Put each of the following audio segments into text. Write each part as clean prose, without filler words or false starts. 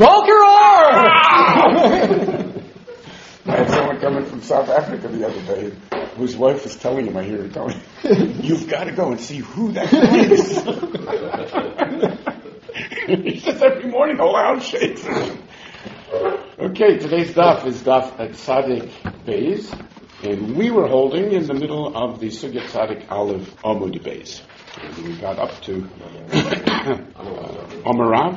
Boker Or! I had someone coming from South Africa the other day whose wife was telling him, I hear her telling him, you've got to go and see who that guy is. He says every morning the whole house shakes. Okay, today's daf is daf at Tzadik Beis, and we were holding in the middle of the Sugya Tzadik Aleph Amud Beis. And we got up to Amarav.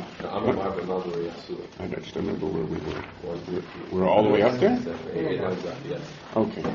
I just remember where we were. We're all the way up there? Okay.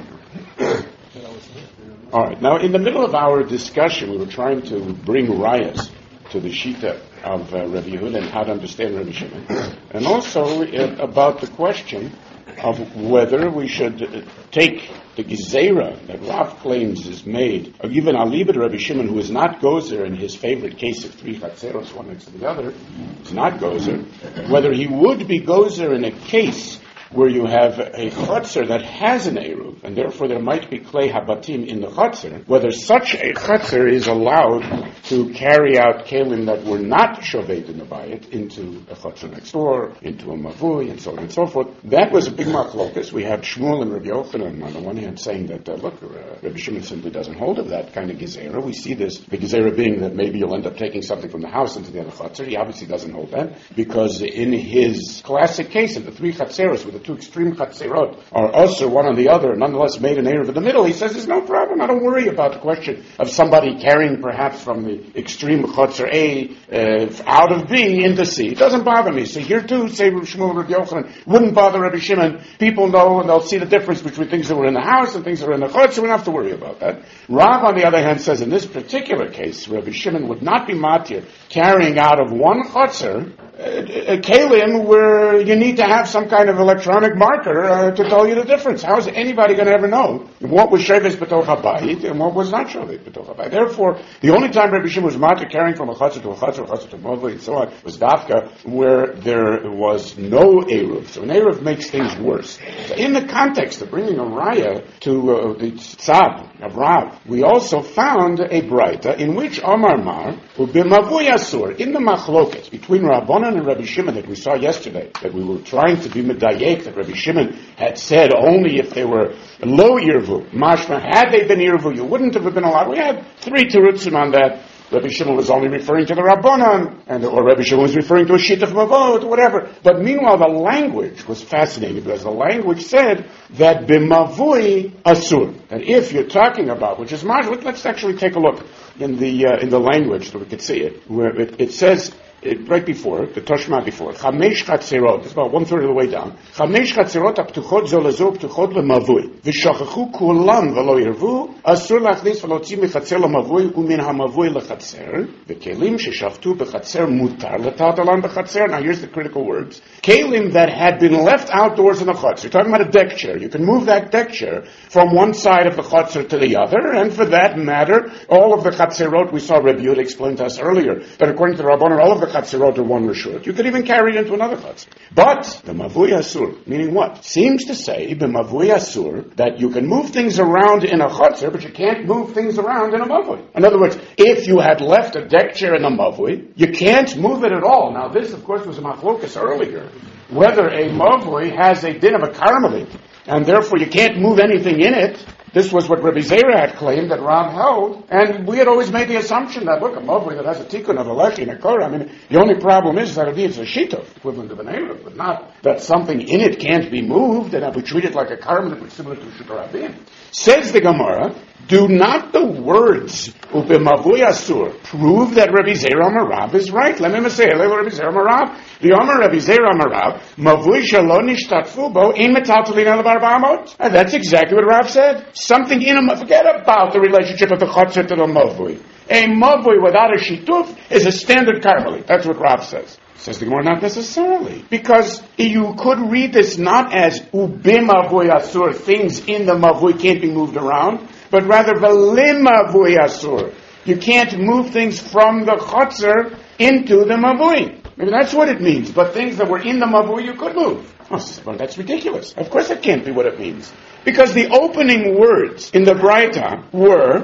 All right. Now, in the middle of our discussion, we were trying to bring rayas to the shita of Rabbi Yehuda and how to understand Rabbi Shimon, and also about the question of whether we should take the gezerah that Rav claims is made, or even alibid Rabbi Shimon, who is not gozer in his favorite case of three chatzeros, one next to the other, is not gozer, whether he would be gozer in a case where you have a chotzer that has an eruv, and therefore there might be klei habatim in the chotzer, whether such a chotzer is allowed to carry out kelim that were not shovet in the bayit into a chotzer next door, into a mavui, and so on and so forth. That was a big machlokas. We had Shmuel and Rabbi Yochanan on the one hand saying that, Rabbi Shimon simply doesn't hold of that kind of gezerah. We see this, the gezerah being that maybe you'll end up taking something from the house into the other chotzer. He obviously doesn't hold that, because in his classic case of the three chatzeros with the two extreme chatzerot are also one on the other, nonetheless made an eruv in the middle, he says there's no problem. I don't worry about the question of somebody carrying perhaps from the extreme chotzer A out of B into C. It doesn't bother me. So here too, say Shmuel Rabbi Yochanan, wouldn't bother Rabbi Shimon. People know and they'll see the difference between things that were in the house and things that were in the chotzer. We don't have to worry about that. Rav, on the other hand, says in this particular case, Rabbi Shimon would not be matir carrying out of one chotzer a kelim where you need to have some kind of electronic marker to tell you the difference. How is anybody going to ever know what was sheves b'toch habayit and what was not sheves b'toch habayit? Therefore, the only time Rabbi Shimon was matir carrying from a chotzer to a chotzer to a mavli and so on was dafka where there was no eruv. So an eruv makes things worse. So in the context of bringing a raya to the tzad of Rav, we also found a braita in which Amar Mar u'b'mavui asur, in the machloket between Rabbanan and Rabbi Shimon that we saw yesterday, that we were trying to be medayek, that Rabbi Shimon had said only if they were low irvu, mashma, had they been irvu, you wouldn't have been allowed. We had three terutzim on that. Rabbi Shimon was only referring to the Rabbanan, or Rabbi Shimon was referring to a sheet of Mavot, whatever. But meanwhile, the language was fascinating, because the language said that b'mavui asur, that if you're talking about, which is maj, let's actually take a look in the language so we could see it, where it says, right before, the Toshma before, Chamesh Chatzerot, it's about 1/3 of the way down. Chamesh Chatzerot aptuchot zo lezo aptuchot lemavui. V'shachachu kulam v'lo yirvu, asur lachnis v'lotzi mechatzer lemavui umin hamavui lechatzer. V'kelim sheshaftu b'chatzer mutar letatalan b'chatzer. Now here's the critical words. Kelim that had been left outdoors in the chotzer. You're talking about a deck chair. You can move that deck chair from one side of the chotzer to the other, and for that matter, all of the chatzerot we saw Rabbi Yehuda explained to us earlier, that according to the Rabbanan, all of the chatzerot are one reshut. You could even carry it into another chatzer. But the mavui asur, meaning what? Seems to say the mavui asur that you can move things around in a chatzer, but you can't move things around in a mavui. In other words, if you had left a deck chair in a mavui, you can't move it at all. Now this, of course, was a machlokas earlier, whether a mavui has a din of a carmelit, and therefore you can't move anything in it. This was what Rabbi Zera had claimed that Rav held, and we had always made the assumption that, look, a mavui that has a tikkun of a lechi and a korah, I mean, the only problem is that it needs a shitov, equivalent of an eruv, but not that something in it can't be moved, and that we treat it like a karmelit, which is similar to Shukarabim. Says the Gemara, do not the words u'b'mavui asur prove that Rabbi Zera Amarav is right? Let me say, Rabbi Zera Amarav. The Amar Rabbi Zera Amarav, mavui shelo nishtatfu bo ein metaltalin el b'arba'amot. And that's exactly what Rav said. Something in a, forget about the relationship of the chotzer to the mavui. A mavui without a shituf is a standard karmelit. That's what Rav says. Says the Gemara, not necessarily. Because you could read this not as u'b'mavui asur, things in the mavui can't be moved around, but rather v'limavui asur. You can't move things from the chotzer into the mavui. Maybe that's what it means. But things that were in the mavui you could move. Oh, that's ridiculous. Of course that can't be what it means. Because the opening words in the Braita were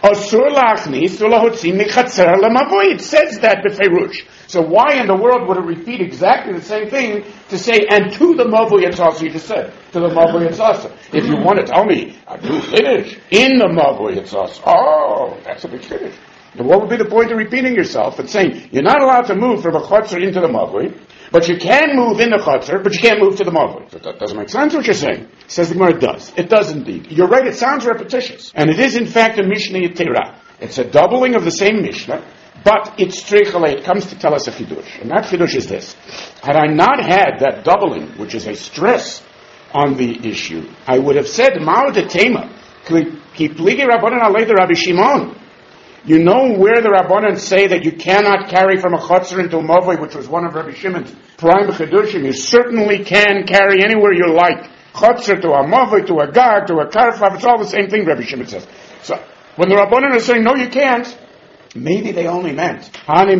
Asur lachnis ulahotzi michatzer lemavui. It says that b'feirush. So why in the world would it repeat exactly the same thing to say, and to the mavui it's also, you just said, to the mavui it's also. If you want to tell me, I do finish, in the mavui it's also. Oh, that's a big finish. Then what would be the point of repeating yourself and saying, you're not allowed to move from a chotzer into the mavui, but you can move in the chotzer, but you can't move to the mavui. So that doesn't make sense what you're saying. Says the Gemara, it does. It does indeed. You're right, it sounds repetitious. And it is in fact a Mishnah Yetera. It's a doubling of the same Mishnah, but it's strichale. It comes to tell us a chidush. And that chidush is this. Had I not had that doubling, which is a stress on the issue, I would have said, Ma'od Tema, ki pligi Rabbanan alei the Rabbi Shimon. You know where the Rabbanan say that you cannot carry from a chotzer into a mavoi, which was one of Rabbi Shimon's prime chedushim. You certainly can carry anywhere you like. Chotzer to a mavoi, to a gag, to a karfav, it's all the same thing, Rabbi Shimon says. So, when the Rabbanan are saying, no, you can't, maybe they only meant, maybe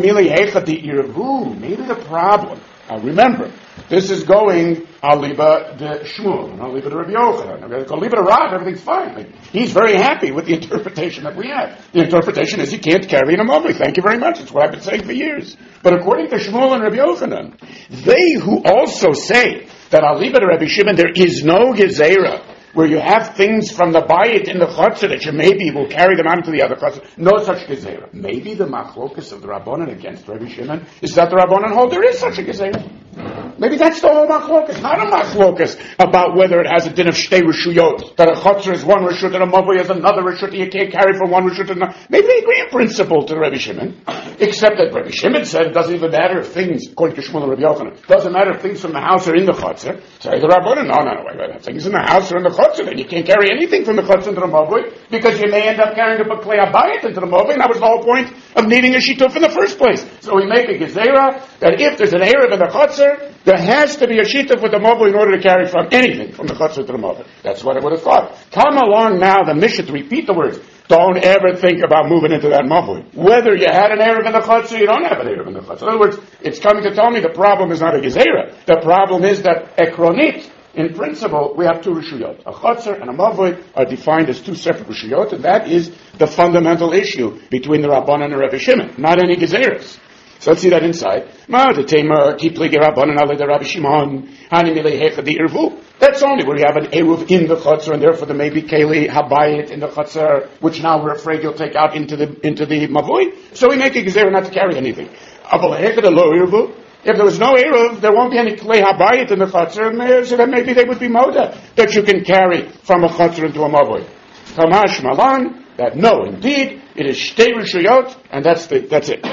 the problem, remember, this is going aliba de Shmuel, and aliba de Rabbi Yochanan. Aliba de Rav, everything's fine. He's very happy with the interpretation that we have. The interpretation is you can't carry in a mavoi. Thank you very much. It's what I've been saying for years. But according to Shmuel and Rabbi Yochanan, they who also say that aliba de Rabbi Shimon, there is no gezerah, where you have things from the bayit in the chotzer that you maybe will carry them on to the other chotzer. No such gezerah. Maybe the machlokas of the Rabbanan against Rabbi Shimon is that the Rabbanan hold there is such a gezerah. Maybe that's the whole machlokas, not a machlokas about whether it has a din of shtei reshuyot, that a chotzer is one reshut and a mavoi is another reshut, and you can't carry from one reshut to another. Maybe they agree in principle to Rabbi Shimon, except that Rabbi Shimon said it doesn't even matter if things, according to Shmuel and Rabbi Yochanan, it doesn't matter if things from the house are in the chotzer. Say the Rabbanan, no, wait, things in the house are in the chotzer, then you can't carry anything from the chotzer into the mavoi, because you may end up carrying a baklei abayit into the mavoi, and that was the whole point of needing a shituf in the first place. So we make a gezerah that if there's an erev in the chotzer, there has to be a shituf with the mavoi in order to carry from anything from the chotzer to the mavoi. That's what I would have thought. Come along now, the Mishnah, to repeat the words. Don't ever think about moving into that mavoi. Whether you had an erev in the chotzer, you don't have an erev in the chotzer. In other words, it's coming to tell me the problem is not a gezerah. The problem is that ekronit, in principle, we have two reshuyot. A chotzer and a mavoi are defined as two separate reshuyot, and that is the fundamental issue between the Rabbanan and Rabbi Shimon, not any gezerahs. So let's see that inside. That's only where you have an eruv in the chotzer, and therefore there may be keli habayit in the chotzer, which now we're afraid you'll take out into the mavoi. So we make a gezerah not to carry anything. If there was no eruv, there won't be any klei habayit in the chotzer, so then maybe they would be moda that you can carry from a chotzer into a mavoi. Kamash malan, that no, indeed, it is shtei reshuyot, and that's it.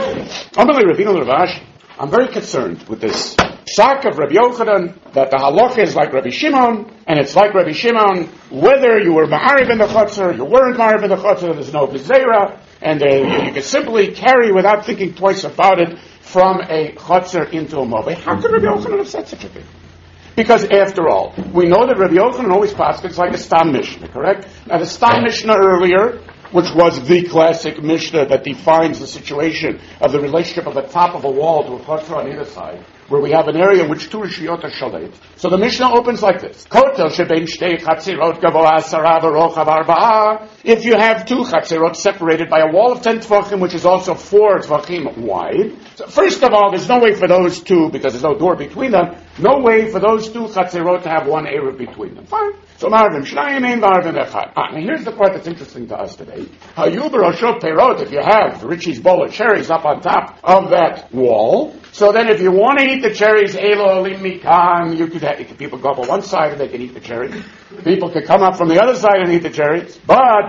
I'm very concerned with this psak of Rabbi Yochanan, that the halacha is like Rabbi Shimon, and it's like Rabbi Shimon, whether you were ma'ariv in the chotzer, you weren't ma'ariv in the chotzer, there's no gezerah, and you can simply carry without thinking twice about it from a chotzer into a mavoi. How could Rabbi Yochanan have said such a thing? Because after all, we know that Rabbi Yochanan always paskins like a Stam Mishnah, correct? Now the Stam Mishnah earlier, which was the classic Mishnah that defines the situation of the relationship of the top of a wall to a chotzer on either side, where we have an area in which two reshuyot are shalet. So the Mishnah opens like this. Kotel shebein shtei chatzirot gavoa asara v'rochav arba'ah. If you have two chatzirot separated by a wall of 10 tvachim, which is also 4 tvachim wide. So first of all, there's no way for those two, because there's no door between them, no way for those two chatzirot to have one eruv between them. Fine. So marvim shnayim ein marvim echad. Now here's the part that's interesting to us today. Hayu b'roshot perot, if you have Richie's bowl of cherries up on top of that wall, so then if you want to eat the cherries, elo limikan, people go up on one side and they can eat the cherries. People can come up from the other side and eat the cherries. But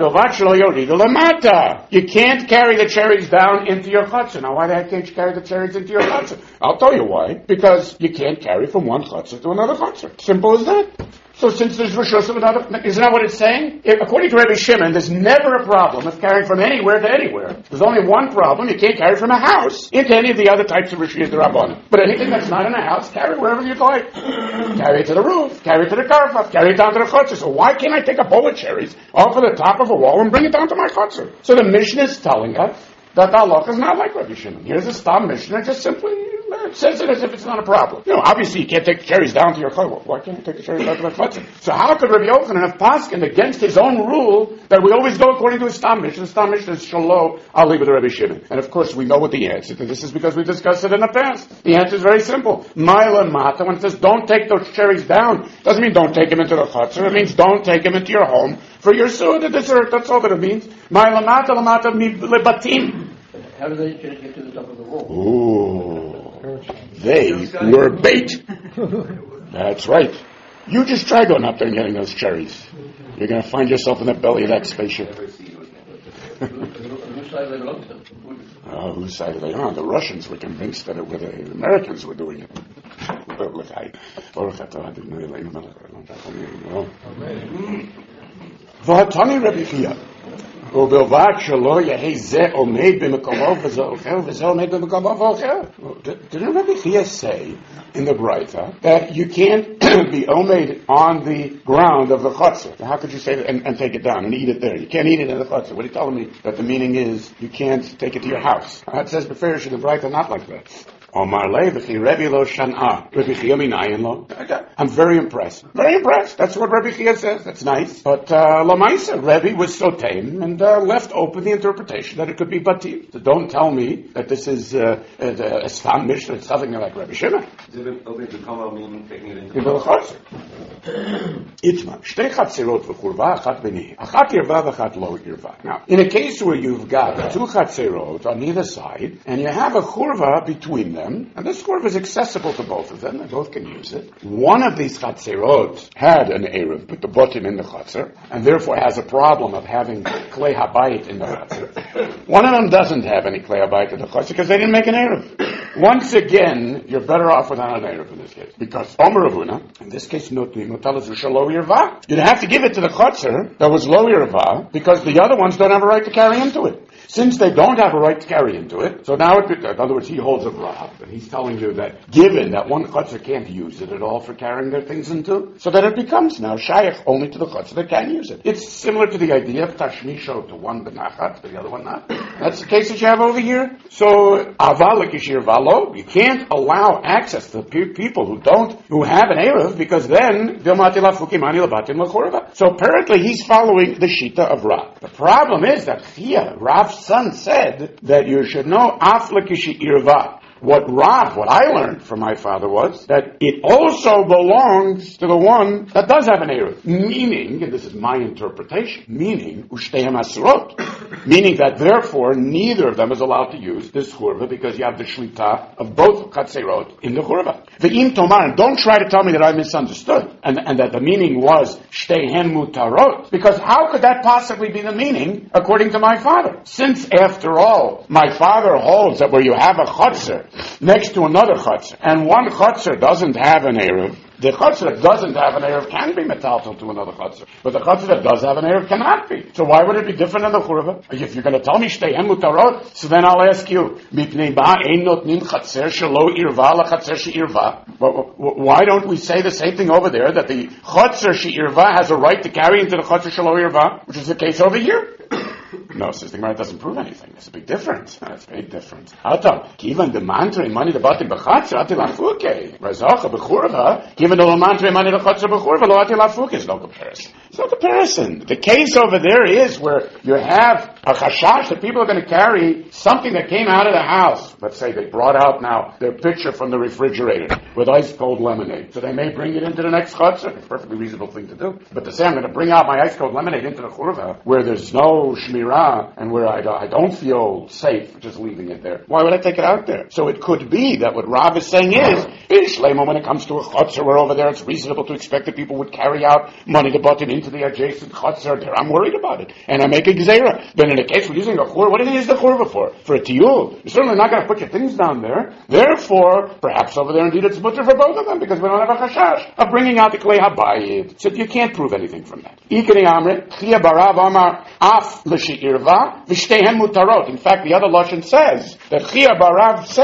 you can't carry the cherries down into your chotzer. Now why the heck can't you carry the cherries into your chotzer? I'll tell you why. Because you can't carry from one chotzer to another chotzer. Simple as that. So since there's reshus of another, isn't that what it's saying? According to Rabbi Shimon, there's never a problem of carrying from anywhere to anywhere. There's only one problem: you can't carry from a house into any of the other types of reshus the Rabbanan. But anything that's not in a house, carry wherever you'd like. Carry it to the roof, carry it to the karfaf, carry it down to the chotzer. So why can't I take a bowl of cherries off of the top of a wall and bring it down to my chotzer? So the Mishnah is telling us that the halacha is not like Rabbi Shimon. Here's a Stam Mishnah, just simply It says it as if it's not a problem. Obviously you can't take the cherries down to your chutzner. Why can't you take the cherries down to my chutzner? So how could Rabbi Yochanan have paskin against his own rule that we always go according to his Stamish? The Stamish is Shalom, I'll leave it to Rabbi Shimon. And of course we know what the answer to this is because we discussed it in the past. The answer is very simple. Mila Mata, when it says don't take those cherries down, doesn't mean don't take them into the chutzner. It means don't take them into your home for your suda dessert. That's all that it means. Mila Mata, Lamata, Mi Lebatim. How do they get to the top of the wall? Ooh, they were bait. That's right. You just try going up there and getting those cherries. You're going to find yourself in the belly of that spaceship. Whose side do they belong to? Whose side are they on? The Russians were convinced that the Americans were doing it. V'hatani Rabbi Chia. ובלבד שלא יהי זה עומד במקומו וזה אוכל וזה עומד במקומו ואוכל. Didn't Rabbi Chia say in the Braita that you can't be omed on the ground of the chutzner? How could you say that and take it down and eat it there? You can't eat it in the chutzner. What are you telling me? That the meaning is you can't take it to your house. It says beferish in the Braita not like that. I'm very impressed. Very impressed. That's what Rabbi Chia says. That's nice. But Lamaisa, Rebbe was so tame and left open the interpretation that it could be Batim. So don't tell me that this is a Stam Mishnah. It's something like Rabbi Shimon. Now, in a case where you've got two chatzerot on either side, and you have a churva between them, and this churva is accessible to both of them, they both can use it. One of these chatzerot had an eruv, put the bottom in the chatzer, and therefore has a problem of having klei habayit in the chatzer. One of them doesn't have any klei habayit in the chatzer because they didn't make an eruv. Once again, you're better off without an eruv in this case, because Omer Ravuna, in this case, shalo yirva. You'd have to give it to the chatzer that was lo yirva, because the other ones don't have a right to carry into it. Since they don't have a right to carry into it, so now in other words, he holds a Rav, and he's telling you that given that one chutzner can't use it at all for carrying their things into, so that it becomes now shaykh only to the chutzner that can use it. It's similar to the idea of tashmisho to one benachat, to the other one not. That's the case that you have over here. So avalik yishir valo, you can't allow access to people who have an eruv, because then dilmati lafukimani labatim lachorva. So apparently he's following the shita of Rav. The problem is that Chia, Rav's son, said that you should know aflik yishir. What I learned from my father was that it also belongs to the one that does have an eruv. Meaning, and this is my interpretation, meaning, ushtehem asrot. Meaning that therefore neither of them is allowed to use this churva because you have the shlita of both chatzerot in the churva. Ve'im tomar, and don't try to tell me that I misunderstood and that the meaning was shtehem mutarot, because how could that possibly be the meaning according to my father? Since after all, my father holds that where you have a chutzner next to another chutzner, and one chutzner doesn't have an eruv, the chutzner that doesn't have an eruv can be metaltal to another chutzner, but the chutzner that does have an eruv cannot be. So why would it be different than the churva? If you're going to tell me shteihem mutarot, so then I'll ask you, mipnei ba ein notnim chatzer shelo irva la chatzer she'irva. Why don't we say the same thing over there, that the chatzer she'irva has a right to carry into the chatzer shelo irva, which is the case over here? No, says the Gemara, it doesn't prove anything. There's a big difference. That's a big difference. Hata, given the mantra money the batim b'chatzer, ati lafuke. Razacha b'churva, given the mantra money the chatzer b'churva, lo ati lafuke. There's no comparison. There's no comparison. The case over there is where you have a chashash that people are going to carry something that came out of the house. Let's say they brought out now their pitcher from the refrigerator with ice cold lemonade. So they may bring it into the next chutzner. It's a perfectly reasonable thing to do. But to say I'm going to bring out my ice cold lemonade into the churva where there's no shmirah and where I don't feel safe just leaving it there, why would I take it out there? So it could be that what Rav is saying is, when it comes to a chutzner where over there it's reasonable to expect that people would carry out money to button into the adjacent chutzner there, I'm worried about it. And I make a gzeira. Then in a case we're using a churva, what do you use the churva for? For a tiyul. You're certainly not going to put your things down there. Therefore, perhaps over there indeed it's mutter for both of them because we don't have a chashash of bringing out the klei habayit. So you can't prove anything from that. Ikari amrit, Chia barav amar af l'she'irva v'shtehem mutarot. In fact, the other lashon says that Chia barav said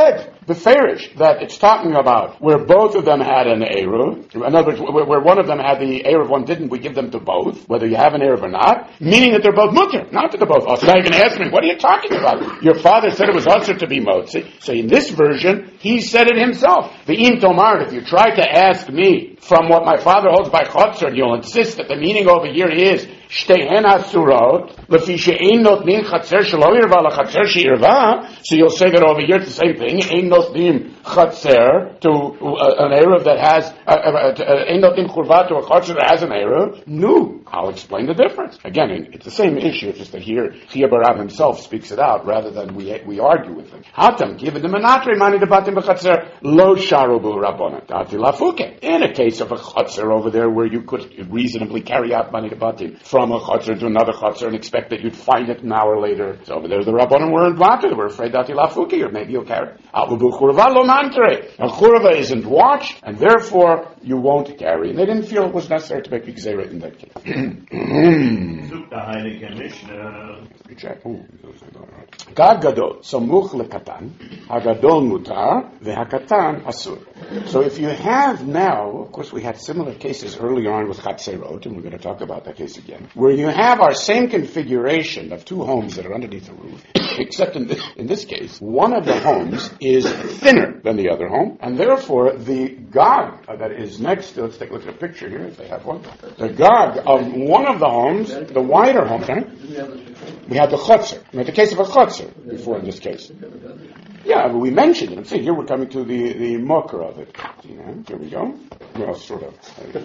beferish that it's talking about where both of them had an Eruv. In other words, where one of them had the Eruv, one didn't, we give them to both, whether you have an Eruv or not, meaning that they're both mutter, not that they're both osir. Now you can ask me, what are you talking about? Your father said it was osir to be motzi. So in this version, he said it himself. The im tomar, if you try to ask me from what my father holds by chotzer, you'll insist that the meaning over here is shtehen asurot, lefi she'ein notnim chatzer shelo yirva lachatzer she'irva. So you'll say that over here it's the same thing. Ein notnim chatzer to an eruv that has ein notnim churva to a chatzer that has an eruv. No, I'll explain the difference. Again, it's the same issue. It's just that here Chiyah Barav himself speaks it out rather than we argue with him. Hatam given the menatre mani debatim b'chatzer lo sharubu rabbanan dati lafuke. In a case of a chatzer over there where you could reasonably carry out mani debatim from a chotzer to another chotzer and expect that you'd find it an hour later. So over there the Rabbanim were invited. They were afraid that ilafuki, or maybe you'll carry it. A churva isn't watched, and therefore you won't carry. And they didn't feel it was necessary to make a gzeira in that case. Gag gadol, samuch lekatan, hagadol mutar, vehakatan asur. So if you have now, of course we had similar cases earlier on with chatzerot, and we're going to talk about that case again, where you have our same configuration of two homes that are underneath the roof, except in this case, one of the homes is thinner than the other home, and therefore the gag that is next to, let's take a look at a picture here, if they have one, the gag of one of the homes, the wider home, we have the chotzer. We had the case of a chotzer before in this case. Yeah, but we mentioned it. See, here we're coming to the mocker of it. Here we go. Well, sort of.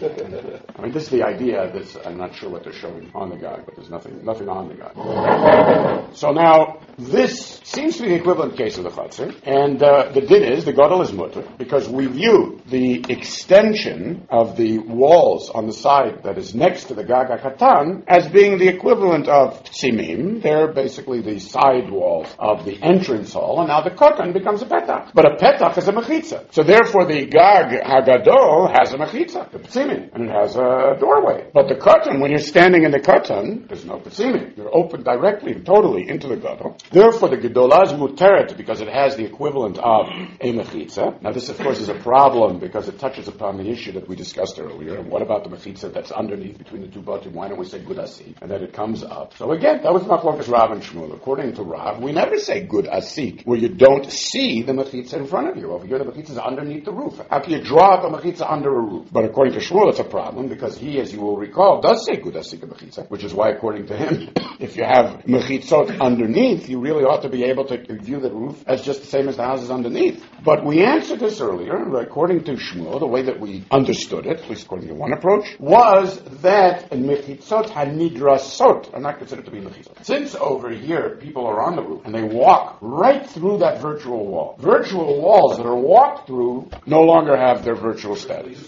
I mean, this is the idea. I'm not sure what they're showing on the guy, but there's nothing on the guy. So now, this seems to be the equivalent case of the chatzir, and the din is, the gadol is mutter, because we view the extension of the walls on the side that is next to the gag hakatan as being the equivalent of simim. They're basically the side walls of the entrance hall, and now the katan becomes a petach. But a petach is a mechitza. So therefore the gag hagadol has a mechitza, the ptzimin, and it has a doorway. But the katan, when you're standing in the katan, there's no ptzimin. You're open directly, totally into the gadol. Therefore the gedolah is muteret because it has the equivalent of a mechitza. Now this of course is a problem because it touches upon the issue that we discussed earlier. And what about the mechitza that's underneath between the two batim? Why don't we say good asik? And then it comes up. So again, that was machlokes Rav and Shmuel. According to Rav, we never say good asik where you don't see the mechitza in front of you. Over here the mechitza is underneath the roof. How can you draw up a mechitza under a roof? But according to Shmuel, it's a problem because he, as you will recall, does say good asik mechitza, which is why according to him, if you have mechitzot underneath, you really ought to be able to view the roof as just the same as the houses underneath. But we answered this earlier, according to Shmuel, the way that we understood it, at least according to one approach, was that mechitzot hanidrasot are not considered to be mechitzot. Since over here people are on the roof and they walk right through that virtual wall. Virtual walls that are walked through no longer have their virtual status.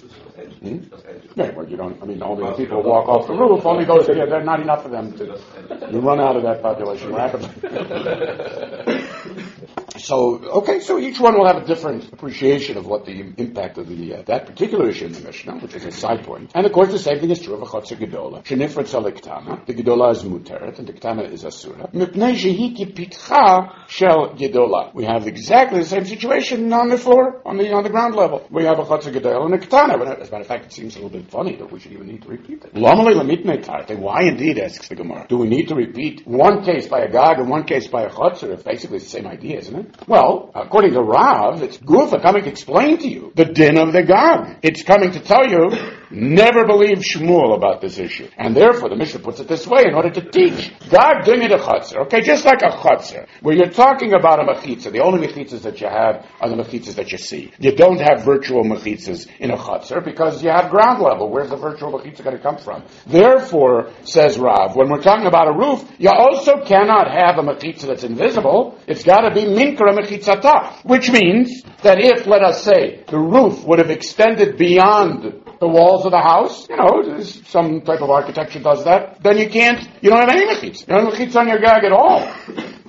Yeah, well, you don't, I mean, only the people who walk off the roof, only those, there are not enough of them to, you run out of that population rapidly. So each one will have a different appreciation of what the impact of that particular issue in the Mishnah, which is a side point. And of course the same thing is true of a chotzer gedola. Shenifrat ktana, the gedola is muteret, and the ktana is asura. Mipnei shehi ki pitcha shel gedola. We have exactly the same situation on the floor, on the ground level. We have a chotzer gedola and a ktana. But as a matter of fact, it seems a little bit funny that we should even need to repeat it. Why indeed, asks the Gemara. Do we need to repeat one case by a gag and one case by a chotzer if basically it's the same idea, isn't it? Well, according to Rav, it's Gufa coming to explain to you the din of the gag. It's coming to tell you, never believe Shmuel about this issue. And therefore, the Mishnah puts it this way in order to teach. Gag dinged a chotzer, okay, just like a chotzer, where you're talking about a mechitza. The only mechitzas that you have are the mechitzas that you see. You don't have virtual mechitzas in a chotzer because you have ground level. Where's the virtual mechitza going to come from? Therefore, says Rav, when we're talking about a roof, you also cannot have a mechitza that's invisible. It's got to be minkra mechitzata, which means that if, let us say, the roof would have extended beyond the walls of the house, some type of architecture does that, then you don't have any mechitza. You don't have mechitza on your gag at all.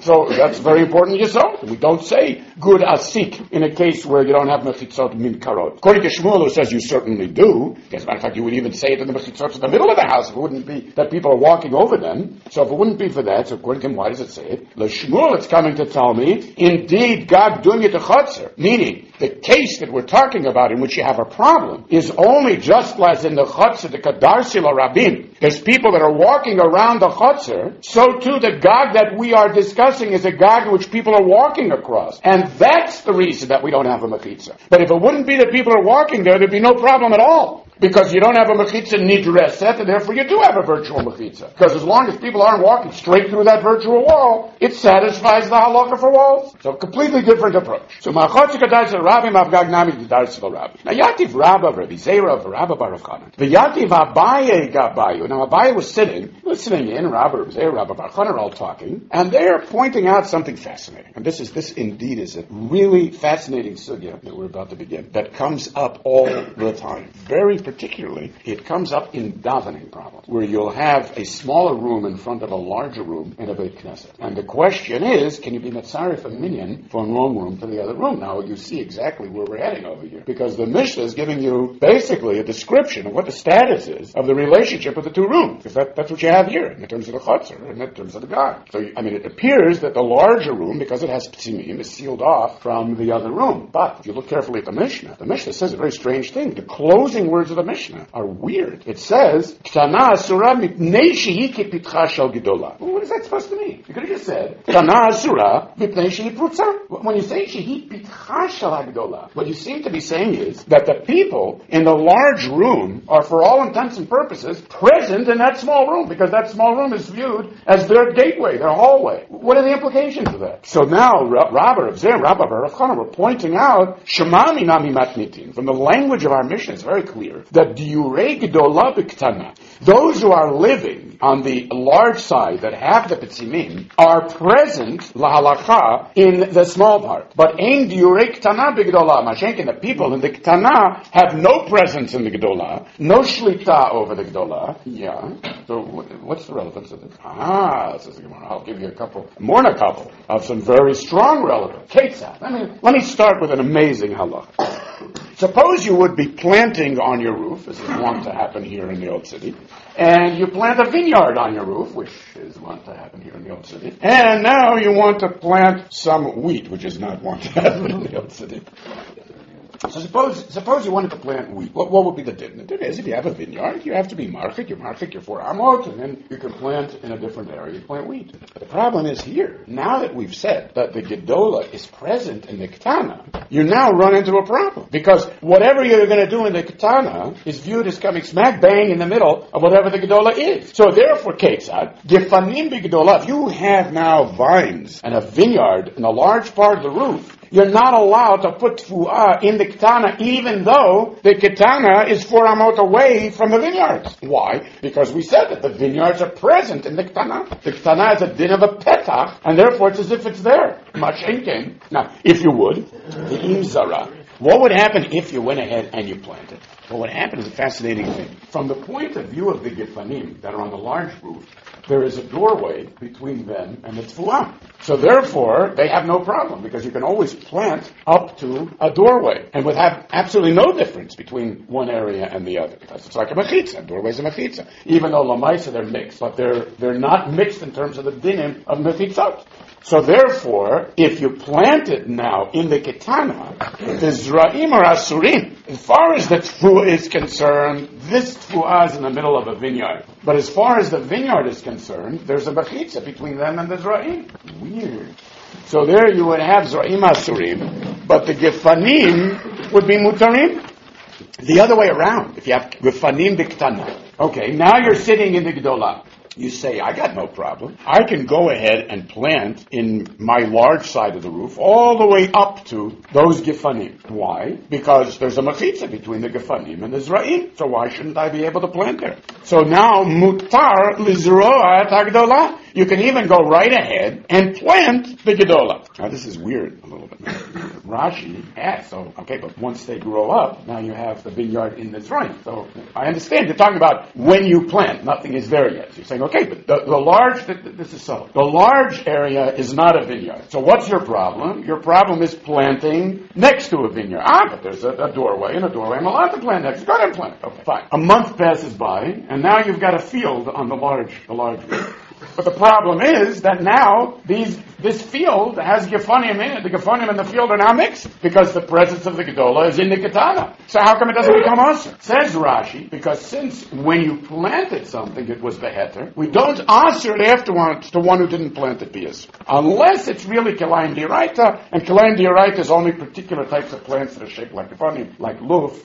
So that's very important yesod. We don't say good asik in a case where you don't have mechitzot min karot. According to Shmuel, who says you certainly do. As a matter of fact, you would even say it in the mechitzot in the middle of the house. It wouldn't be that people are walking over them. So if it wouldn't be for that, so according to him, why does it say it? L'Shmuel, it's coming to tell me, indeed, God doing it to chotzer, meaning the case that we're talking about in which you have a problem is only just as in the chotzer, the kadarsil rabim. There's people that are walking around the chotzer, so too the God that we are discussing is a God in which people are walking across. And that's the reason that we don't have a mechitza. But if it wouldn't be that people are walking there, there'd be no problem at all. Because you don't have a mechitza nidreset, and therefore you do have a virtual mechitza. Because as long as people aren't walking straight through that virtual wall, it satisfies the halacha for walls. So a completely different approach. So ma'achotzik adayis rabbi mavgag nami adayis rabbi. Now yativ Rabba Rabbi Zera Rabba Baruch Hanan. The yativ Abaye gabayu. Now Abaye was listening in. Rabba Zera Rabba Baruch Hanan are all talking, and they're pointing out something fascinating. And this indeed is a really fascinating sugya that we're about to begin. That comes up all the time. Very particularly, it comes up in davening problems, where you'll have a smaller room in front of a larger room in a Beit Knesset. And the question is, can you be Metzaref a minyan from one room to the other room? Now, you see exactly where we're heading over here. Because the Mishnah is giving you basically a description of what the status is of the relationship of the two rooms. Because that's what you have here, in terms of the Chotzer, and in terms of the God. So, it appears that the larger room, because it has P'timim, is sealed off from the other room. But, if you look carefully at the Mishnah says a very strange thing. The closing words of the Mishnah are weird. It says, Ktana asura mipnei shehi kipitcha shel gedola. Well, what is that supposed to mean? You could have just said, Ktana asura mipnei shehi prutza. When you say shehi pitcha shel gedola, what you seem to be saying is that the people in the large room are, for all intents and purposes, present in that small room, because that small room is viewed as their gateway, their hallway. What are the implications of that? So now, Rabba Baruch Hanan were pointing out, Shemami nami matnitin. From the language of our Mishnah, it's very clear that diurei gedola b'ktana, those who are living on the large side that have the petzimim are present lahalacha in the small part. But ein diurei ktana b'gedola, mashenkin, the people in the ktana have no presence in the gedola, no shlita over the gedola. Yeah. So what's the relevance of this? Says the Gemara. I'll give you more than a couple of some very strong relevance. Ketzad. Let me start with an amazing halacha. Suppose you would be planting on your roof, as is wont to happen here in the Old City, and you plant a vineyard on your roof, which is wont to happen here in the Old City, and now you want to plant some wheat, which is not wont to happen in the Old City. So suppose you wanted to plant wheat. What would be the din? The din is, if you have a vineyard, you have to be market your 4 amot, and then you can plant in a different area, you plant wheat. But the problem is here, now that we've said that the gedola is present in the ketana, you now run into a problem. Because whatever you're going to do in the ketana is viewed as coming smack bang in the middle of whatever the gedola is. So therefore, ketzad, gefanim b'gedola, if you have now vines and a vineyard in a large part of the roof, you're not allowed to put tfu'ah in the ketana, even though the ketana is 4 amot away from the vineyards. Why? Because we said that the vineyards are present in the ketana. The ketana is a din of a petach, and therefore it's as if it's there. Mashenken. Now, if you would, the imzara, what would happen if you went ahead and you planted? What would happen is a fascinating thing. From the point of view of the gefanim that are on the large roof, there is a doorway between them and the tfu'ah. So therefore, they have no problem, because you can always plant up to a doorway and would have absolutely no difference between one area and the other. It's like a mechitza. Doorway's a mechitza. Even though lamaisa they're mixed, but they're not mixed in terms of the dinim of mechitzot. So therefore, if you plant it now in the ketana, the zra'im are asurim. As far as the tfu'ah is concerned, this tfu'ah is in the middle of a vineyard. But as far as the vineyard is concerned, there's a mechitza between them and the zra'im. Weird. So there you would have zra'im asurim, but the gefanim would be mutarim. The other way around, if you have gefanim b'ktana. Okay, now you're sitting in the gedolah. You say, I got no problem. I can go ahead and plant in my large side of the roof all the way up to those gefanim. Why? Because there's a mechitza between the gefanim and the zra'im. So why shouldn't I be able to plant there? So now, mutar lizroa et hagdolah. You can even go right ahead and plant the gedolah. Now this is weird a little bit. Rashi asks, so, okay, but once they grow up, now you have the vineyard in Mitzrayim. So I understand you're talking about when you plant, nothing is there yet. So you're saying, okay, but this is so. The large area is not a vineyard. So what's your problem? Your problem is planting next to a vineyard. But there's a doorway, and a doorway I'm allowed to plant next. Go ahead and plant it. Okay, fine. A month passes by, and now you've got a field on the large vineyard. But the problem is that now this field has Gefonim in it. The Gefonim and the field are now mixed because the presence of the Gedola is in the Ketana. So how come it doesn't become Aser? Says Rashi, because since when you planted something it was the Heter, we don't Aser it afterwards to one who didn't plant it Bias. Unless it's really Kilayim D'Oraita, and Kilayim D'Oraita is only particular types of plants that are shaped like Gefonim, like luf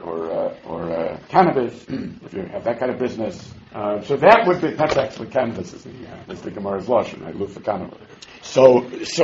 or cannabis, if you have that kind of business. So that's actually cannabis is the Gemara's Lashon, right? Luf cannabis. So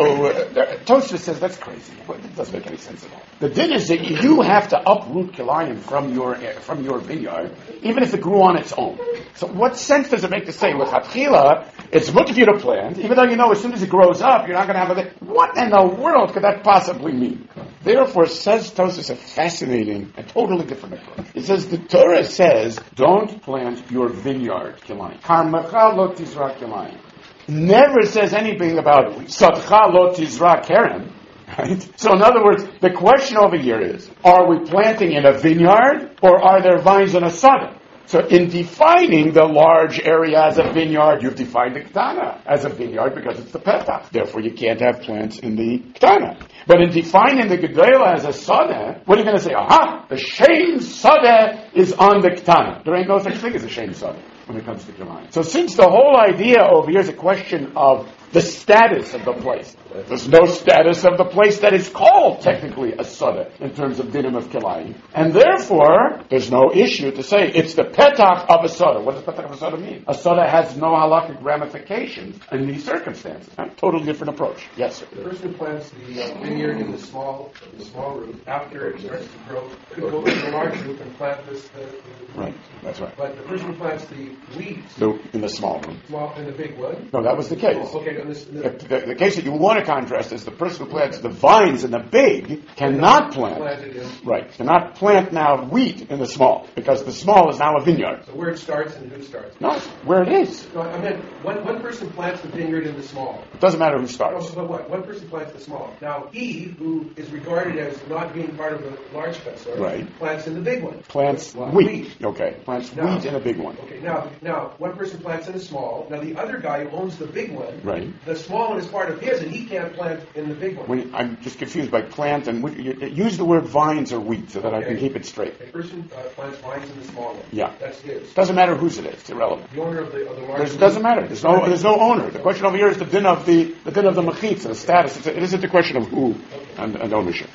Tosfos says that's crazy. It doesn't make any sense at all. The din is that you have to uproot Kilayim from your vineyard, even if it grew on its own. So what sense does it make to say, with Hatchila, it's good for you to plant, even though you know as soon as it grows up, you're not going to have a... What in the world could that possibly mean? Therefore, says Tosfos, a fascinating, a totally different approach. It says, the Torah says, don't plant your vineyard, Kilayim. Karmecha lo tizra Kilayim. Never says anything about Sadcha lo tizra Keren. Right? So in other words, the question over here is, are we planting in a vineyard, or are there vines in a sada? So in defining the large area as a vineyard, you've defined the Ketana as a vineyard because it's the Petach. Therefore, you can't have plants in the Ketana. But in defining the Gedela as a Sadeh, what are you going to say? Aha! The Shem Sadeh is on the Ketana. There ain't no such thing as a Shem Sadeh when it comes to Kemayim. So since the whole idea over here is a question of the status of the place, there's no status of the place that is called technically a Sadeh in terms of dinim of Kilayim. And therefore, there's no issue to say it's the Petach of a Sadeh. What does Petach of a Sadeh mean? A Sadeh has no halakhic ramifications in these circumstances. A totally different approach. Yes, sir. The person who plants the vineyard in the small roof, after it starts to grow, could go in the large roof and plant this. Right, that's right. But the person who plants the weeds in the small room. In the big one. No, that was the case. Oh, okay. The case that you want to contrast is the person who plants the vines in the big cannot plant. Right, cannot plant now wheat in the small because the small is now a vineyard. So where it starts and who starts? No, where it is. No, I meant one person plants the vineyard in the small. It doesn't matter who starts. No, but what? One person plants the small. Now he, who is regarded as not being part of the large Pesach, right, plants in the big one. Plants wheat. Okay, plants wheat in a big one. Okay, now one person plants in the small. Now the other guy who owns the big one. Right. The small one is part of his, and he can't plant in the big one. I'm just confused by plant and use the word vines or wheat so that I can keep it straight. A person plants vines in the small one. Yeah. That's his. Doesn't matter whose it is. It's irrelevant. The owner of the large. It doesn't matter. There's no owner. The question over here is the din of the mechitza, the status. It isn't a question of who and ownership.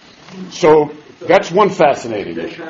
So that's one fascinating issue.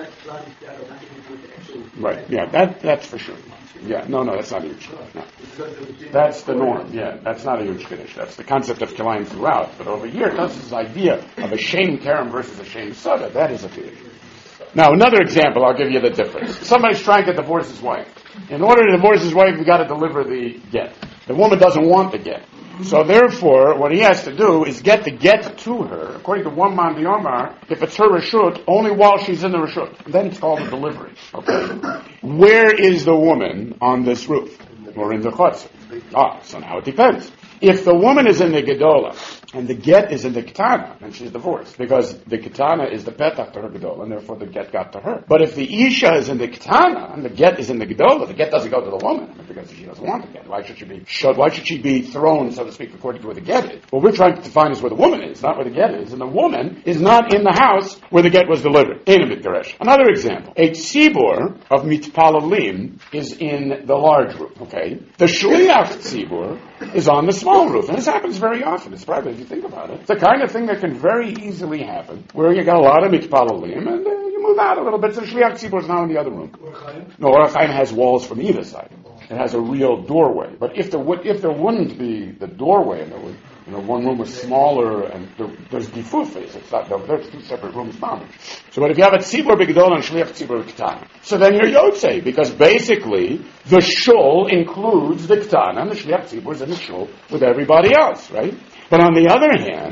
Right. Yeah. That's for sure. Yeah. No. That's not a huge kiddush. No. That's the norm. Yeah. That's not a huge kiddush. That's the concept of kilayim throughout. But over here, that's this idea of a shem kerem versus a shem soda. That is a kiddush. Now, another example, I'll give you the difference. Somebody's trying to divorce his wife. In order to divorce his wife, we've got to deliver the get. The woman doesn't want the get. So therefore, what he has to do is get the get to her, according to one man Omar, if it's her reshut, only while she's in the reshut. Then it's called a delivery. Okay? Where is the woman on this roof? Or in the chutz? So now it depends. If the woman is in the Gedola, and the get is in the Ketana, then she's divorced. Because the Ketana is the petach to her Gedola, and therefore the get got to her. But if the Isha is in the Ketana, and the get is in the Gedola, the get doesn't go to the woman, because she doesn't want the get. Why should she be thrown, so to speak, according to where the get is? What we're trying to define is where the woman is, not where the get is. And the woman is not in the house where the get was delivered. Another example. A tzibur of mitpalalim is in the large room, okay? The shliach tzibur is on the small roof. And this happens very often. It's probably, if you think about it, it's the kind of thing that can very easily happen, where you got a lot of mitpalalim, and you move out a little bit, so the shliach tzibur is now in the other room. No, Orach Chaim has walls from either side. It has a real doorway. But if there wouldn't be the doorway, and there would, one room was smaller, and there's gifufes. It's not, there's two separate rooms now. So, but if you have a tzibur b'gedol and shliach tzibur b'ketana, so then you're yotze, because basically the shul includes the ketana, and the shliach tzibur is in the shul with everybody else, right? But on the other hand,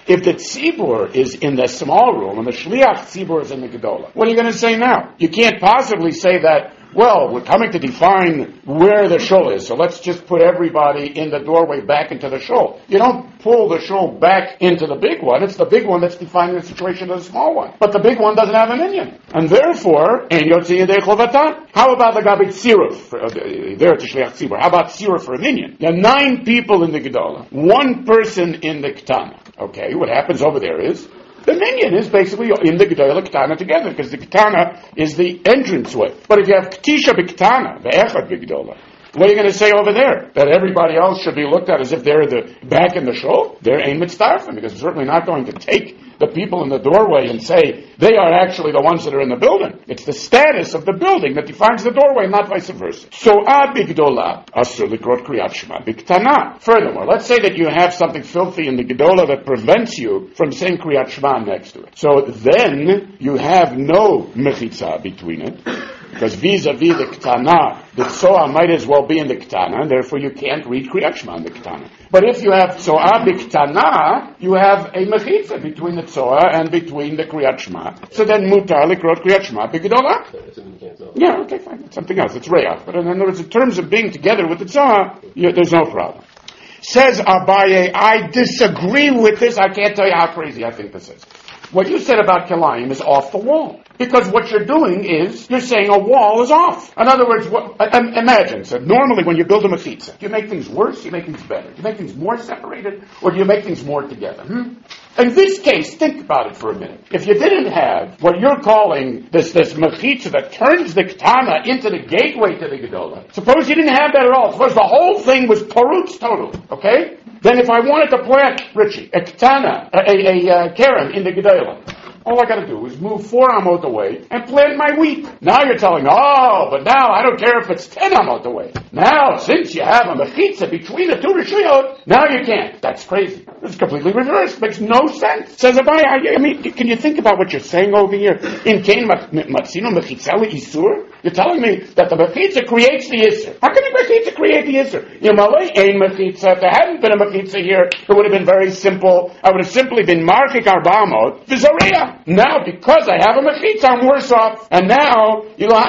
If the tzibur is in the small room and the shliach tzibur is in the gedola, what are you going to say now? You can't possibly say that, well, we're coming to define where the shul is, so let's just put everybody in the doorway back into the shul. You don't pull the shul back into the big one. It's the big one that's defining the situation of the small one. But the big one doesn't have a minyan. And therefore, how about the gabit siruf? How about siruf for a minyan? There are 9 people in the gedola, 1 person in the ketana. Okay, what happens over there is, the minyan is basically in the Gedola Ketana together, because the Ketana is the entranceway. But if you have Ketisha b'Ketana, ve'echad b'Gedola, what are you going to say over there? That everybody else should be looked at as if they're back in the shul? They're ein mitzdarfim, because we're certainly not going to take the people in the doorway and say they are actually the ones that are in the building. It's the status of the building that defines the doorway, not vice versa. So b'Gedola asur likrot kriyat shema b'Ketana. Furthermore, let's say that you have something filthy in the Gedola that prevents you from saying kriyat shema next to it. So then you have no mechitza between it, because vis-a-vis the Ketana, the Tzoah might as well be in the Ketana, and therefore you can't read Kriyat Shema in the Ketana. But if you have Tzoah b'Ketana, you have a mechitza between the Tzoah and between the Kriyat Shema. So then mutar likrot Kriyat Shema b'Gedola. Yeah, okay, fine. It's something else. It's Reach. But in other words, in terms of being together with the Tzoah, there's no problem. Says Abaye, I disagree with this. I can't tell you how crazy I think this is. What you said about Kilayim is off the wall. Because what you're doing is, you're saying a wall is off. In other words, imagine, so normally when you build a mechitza, do you make things worse, do you make things better? Do you make things more separated, or do you make things more together? In this case, think about it for a minute. If you didn't have what you're calling this mechitza that turns the Ketana into the gateway to the Gedola, suppose you didn't have that at all. Suppose the whole thing was parutz total, okay? Then if I wanted to plant, Richie, a Ketana, a Karen in the Gedola, all I got to do is move 4 amot away and plant my wheat. Now you're telling me, but now I don't care if it's 10 amot away. Now, since you have a mechitza between the 2 rishuyot, now you can't. That's crazy. It's completely reversed. Makes no sense. Says Abai, I mean, can you think about what you're saying over here? In Kain Matzino Mechitza Isur? You're telling me that the mechitza creates the isur. How can the mechitza create the isur? Yamalei ein mechitza. If there hadn't been a mechitza here, it would have been very simple. I would have simply been marchik arba'amot v'zoreya. Now, because I have a mechitza, I'm worse off. And now,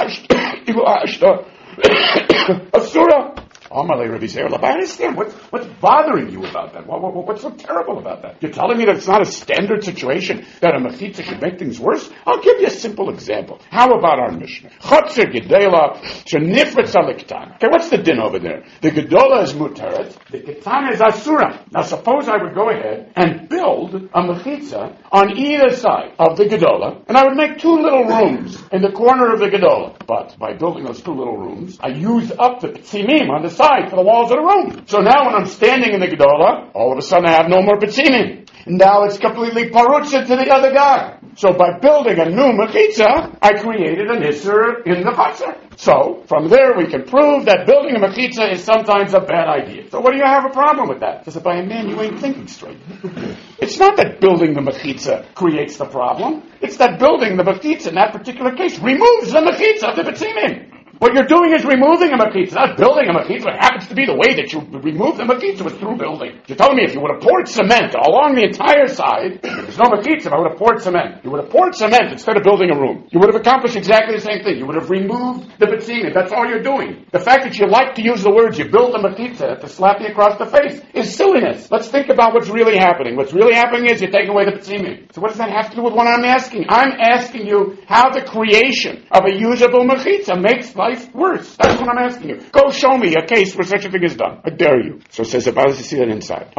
asura. I understand. What's bothering you about that? What's so terrible about that? You're telling me that it's not a standard situation, that a mechitza should make things worse? I'll give you a simple example. How about our Mishnah? Chotzer gedela shenifretz al ketana. Okay, what's the din over there? The gedola is muteret, the ketana is asura. Now suppose I would go ahead and build a mechitza on either side of the gedola, and I would make 2 little rooms in the corner of the gedola. But by building those 2 little rooms, I use up the p'tzimim on the side for the walls of the room. So now when I'm standing in the Gedola, all of a sudden I have no more p'tzimim. Now it's completely parutza to the other guy. So by building a new mechitza, I created an isser in the chutzner. So from there we can prove that building a mechitza is sometimes a bad idea. So what do you have a problem with that? Because by a man, you ain't thinking straight. It's not that building the mechitza creates the problem. It's that building the mechitza in that particular case removes the mechitza of the p'tzimim. What you're doing is removing a mechitza, not building a mechitza. It happens to be the way that you remove the mechitza was through building. You're telling me if you would have poured cement along the entire side, there's no mechitza, if I would have poured cement. You would have poured cement instead of building a room. You would have accomplished exactly the same thing. You would have removed the betzimim. That's all you're doing. The fact that you like to use the words, you build a mechitza to slap me across the face, is silliness. Let's think about what's really happening. What's really happening is you're taking away the betzimim. So what does that have to do with what I'm asking? I'm asking you how the creation of a usable mechitza makes life worse. That's what I'm asking you. Go show me a case where such a thing is done. I dare you. So it says, about to see that inside.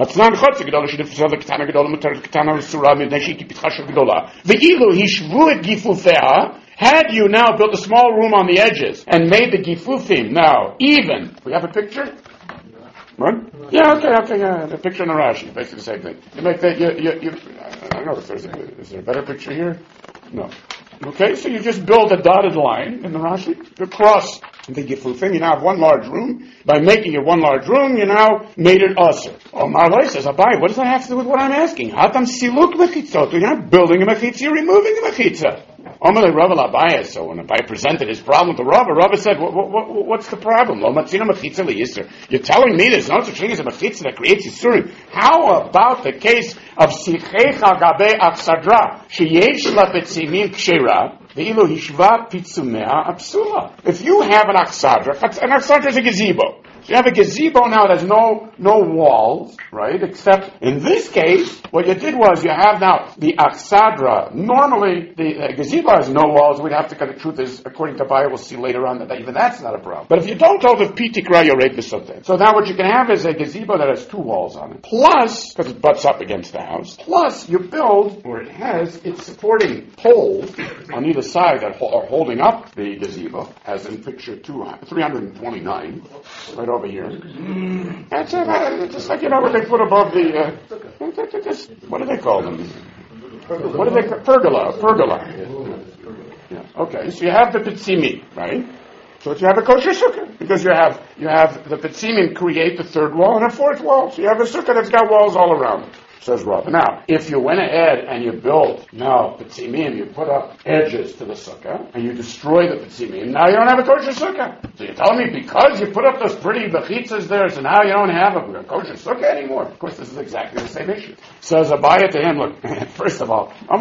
Had you now built a small room on the edges and made the gifufim now even. We have a picture? What? Yeah, okay. The picture in the Rashi, basically the same thing. You make that. I don't know if is there a better picture here? No. Okay, so you just build a dotted line in the Rashi, across the gifufim. You now have one large room. By making it one large room, you now made it usher. Marley says, Abai, what does that have to do with what I'm asking? Hatam siluk mechitzot. You're not building a mechitza, you're removing a mechitza. Omelei Rabba Labaya. So when Abai presented his problem to Rabba said, what's the problem? Lo matzina mechitza liyisur. You're telling me there's no such thing as a mechitza that creates yisurim. How about the case of sichecha gabe achsadra sheyesh la petzimin kshera? If you have an achsadra is a gazebo. So you have a gazebo now that has no walls, right? Except in this case, what you did was you have now the achsadra. Normally, the gazebo has no walls. We'd have to, the truth is, according to Bible, we'll see later on that even that's not a problem. But if you don't hold of pitikra yored b'sotem, so now what you can have is a gazebo that has 2 walls on it. Plus, because it butts up against the house, plus you build, or it has, its supporting poles on either side that are holding up the gazebo, as in picture 329, right over here. That's just like, what they put above the, what do they call them? Pergola. Yeah. Okay, so you have the pitzimi, right? So you have a kosher sukkah, because you have the pitzimim create the 3rd wall and a 4th wall. So you have a sukkah that's got walls all around it. Says Rav. Now, if you went ahead and you built now pitzimim, you put up edges to the sukkah, and you destroy the pitzimim, now you don't have a kosher sukkah. So you're telling me because you put up those pretty bechitzas there, so now you don't have a kosher sukkah anymore? Of course, this is exactly the same issue. Says Abaya to him, look, first of all, I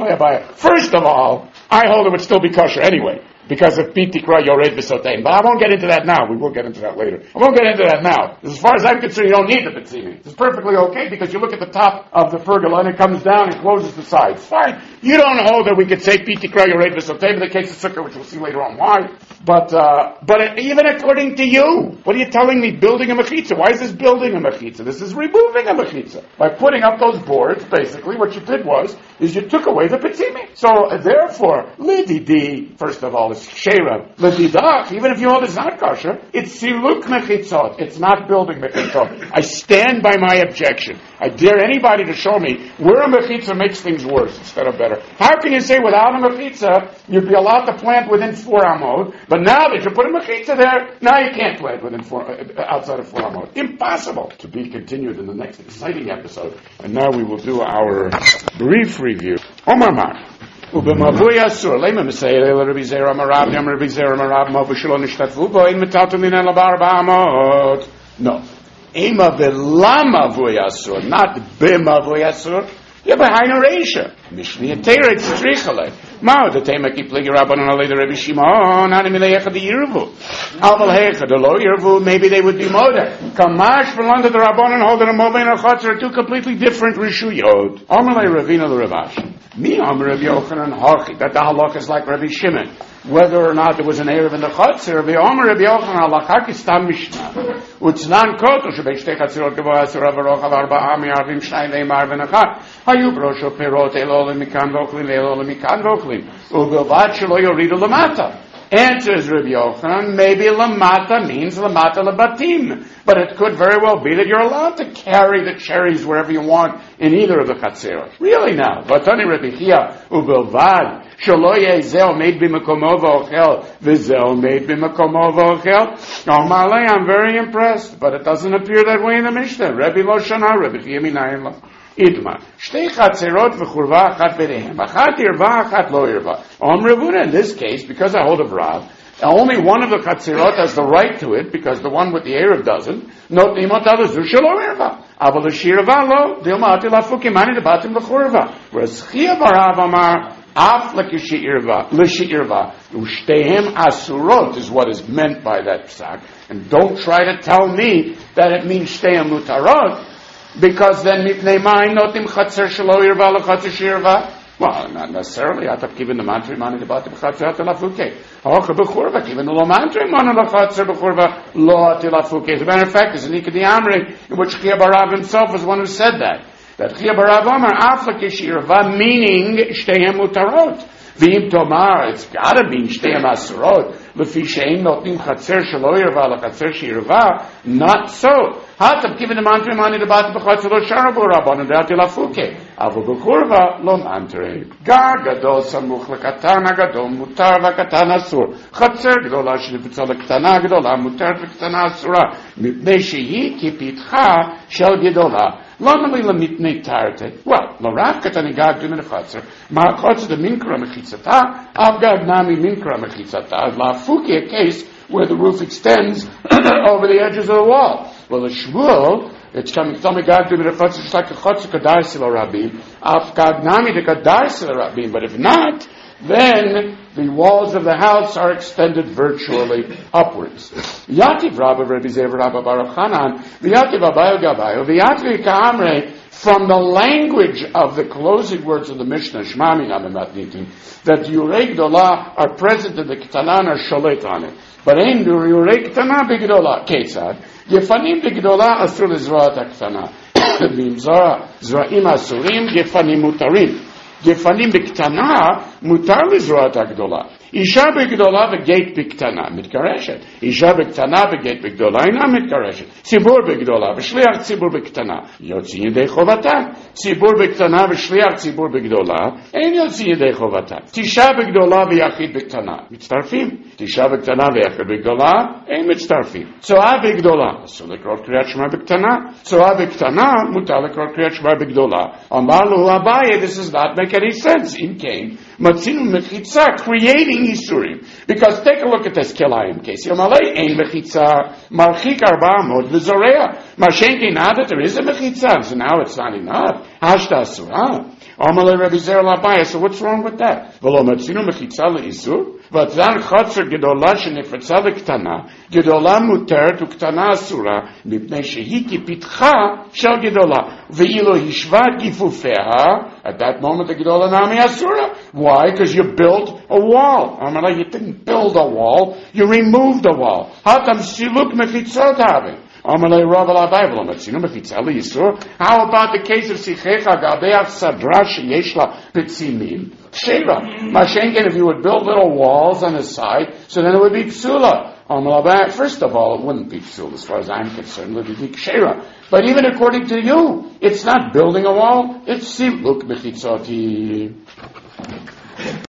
hold it would still be kosher anyway, because of pitikra yored b'sotein. But I won't get into that now. We will get into that later. I won't get into that now. As far as I'm concerned, you don't need the pitzimim. It's perfectly okay because you look at the top of the pergola and it comes down and closes the sides. Fine. You don't hold that we could say pitikra yored b'sotein in the case of sukkah, which we'll see later on why. But even according to you, what are you telling me? Building a mechitza? Why is this building a mechitza? This is removing a mechitza. By putting up those boards, basically, what you did is you took away the pitzimim. So therefore, lididi, first of all, is shera. Lididach, even if you hold it's not kosher, it's siluk mechitzot. It's not building mechitzot. I stand by my objection. I dare anybody to show me where a mechitza makes things worse instead of better. How can you say without a mechitza you'd be allowed to plant within 4 amot, but now that you put a mechitza there, now you can't plant outside of 4 amot? Impossible. To be continued in the next exciting episode. And now we will do our brief review. Omar Mar. ובמבוי אסור, למה מסייע לרבי זרע מרב, גם רבי זרע מרב, מבוי שלא נשתתפו בו, אין מטלטל מן אלא ב4 אמות. No. Ema velama מבוי אסור, not במבוי אסור, יבהיינו רישה. משני התרת צריכה מה, the tema ki pligi rabbanon alei the Rabbi Shimon, ani milei echad yirvu. Alval hechad, lo yirvu, maybe they would be moda. Kamash belong to the rabbanon, holding a mobile and a chotzer are 2 completely different rishuyot. Amalei Ravina the Ravash. Mi Amar Rabbi Yochanan Harchi, that the halach is like Rabbi Shimon. Whether or not there was an Erev in the chotzer, Rabbi Amar Rabbi Yochanan halakha ki stam mishnah. Utznan koto shebei shtei chatzirot gavoa asur avaroch al 4 arvim shnai leimar v'nachat. Hayu brosho perot elo lemikan v'ochlin elo lemikan v'ochlin. Ubilvat shelo yoridu lamata. Answers Rabbi Yochanan, maybe lamata means lamata labatim. But it could very well be that you're allowed to carry the cherries wherever you want in either of the chatzerot. Really now. Vatani Rabbi Chia, ubilvad. Shelo yezeo made b'makomo v'ochel, v'zeo made b'makomo v'ochel. Malay, I'm very impressed, but it doesn't appear that way in the Mishnah. Rabbi Lo Shana, Rabbi Chia minayin lo. Idma. Shtei chatzerot v'churva achat berehem. Achat irva, achat lo irva. Ravuna, in this case, because I hold of Rav, only one of the chatzerot has the right to it, because the one with the Erev doesn't. Not nimot adazu shelo irva. Aval l'shirva lo, dilma ati lafukim ani debatim v'churva. Whereas Chia barav amar, af l'kishirva, ushtehem asurot is what is meant by that psak. And don't try to tell me that it means shtehem mutarot, because then mipnei ma'in notim chatzer shelo irva l'chatzer shirva. Well, not necessarily. Atap given the mantri mani debatim chatzer atelafuke. Hocha b'churva given the lo mantri mani l'chatzer b'churva lo atelafuke. As a matter of fact, there's an Ikadi Amri in which Chia Barav himself was one who said that. That Chia Barav Amar afla kishirva, meaning shtehem mutarot. V'im tomar, it's gotta mean shtehem asurot. L'fi she'im notim chatzer shelo irva l'chatzer shirva. Not so. Hatab given the mantre mani debat b'chatzer lo sharabu rabbanon de'ati lafuke. Avu b'churva lo mantre. Gar gadol samuch l'katana gadol mutar v'katana asur. Chatzer gdola shenifitza l'katana gdola mutar v'katana asura. Mipnei shehi kipitcha shel gdola. Lama li lamitnei tarte. Well, l'rav katani gag du min chotzer. Ma chotzer de minkra mechitzata. Av gag nami minkra mechitzata. La fuki, a case where the roof extends over the edges of the wall. Well, the shvuel, it's coming. Tell me, God, do me the chotzer just like a chotzer kadar sila rabim. Av gag nami de kadar sila rabim. But if not, then the walls of the house are extended virtually upwards. Yativ Rabba Rabbi Zev Rabba Baruch Hanan, V'yativ Abayo Gabayo, V'yativ Ka'amre, from the language of the closing words of the Mishnah, Shmami Namimatnitim, that Yurei Gdolah are present in the Ketanan or Sholet on it. But Ein Yurei Ketana B'Gdolah, Ketzad, Yefanim B'Gdolah Asur L'Zroat HaKetana, V'imzara Zra'im Asurim, Yefanim Mutarim. Gefanim b'ktana, mutar lizroat ha'gdola. Isha b'gdola v'geit b'ktana, mitkareshet. Isha b'ktana v'geit b'gdola, ina mitkareshet. Tzibur b'gdola, v'shliach tzibur b'ktana. Yotzi yedei chovata. Tzibur b'ktana v'shliach tzibur b'gdola, ein yotzi yedei chovata. Tisha b'gdola v'yachid b'ktana. Mitztarfim. Tisha b'ktana v'yachid b'gdola, ein mitztarfim. Tzoa b'gdola. Asur lekrot kriyat shema b'ktana. Tzoa b'ktana, mutar lekrot kriyat shema b'gdola. Amar lu Abaye, this does not make any sense. In came Matzinu Mechitza, creating Isurim. Because take a look at this Kilayim case. Yomalei ein Mechitza, Marchik Arba Amod V'Zorea. Mashenki, now that there is a Mechitza, so now it's not enough. Hashta Asura. Amalei Rabbi Zer Labaya, so what's wrong with that? V'lo Matzinu Mechitza le'Isur. V'tzan Chotzer Gedola Shenefetza le'Ktana. Gedola Muter to Ktana Asura. Mipnei Shehiki Pitcha Shel Gedola. V'ilo Hishvat Gifufeha. At that moment, the Gedola Nami Asura. Why? Because you built a wall. Amalei, you didn't build a wall. You removed a wall. Hatam Siluk Mechitzot having. Amalei Rav Alabai V'lo Mechitza le'Isur. How about the case of Sichecha Gabeach Sadra Sheyeshla Pitzimim? Sheva. Mashenken, if you would build little walls on the side, so then it would be psula. First of all, it wouldn't be psula as far as I'm concerned. It would be kshera. But even according to you, it's not building a wall. It's siluk mechitzoti.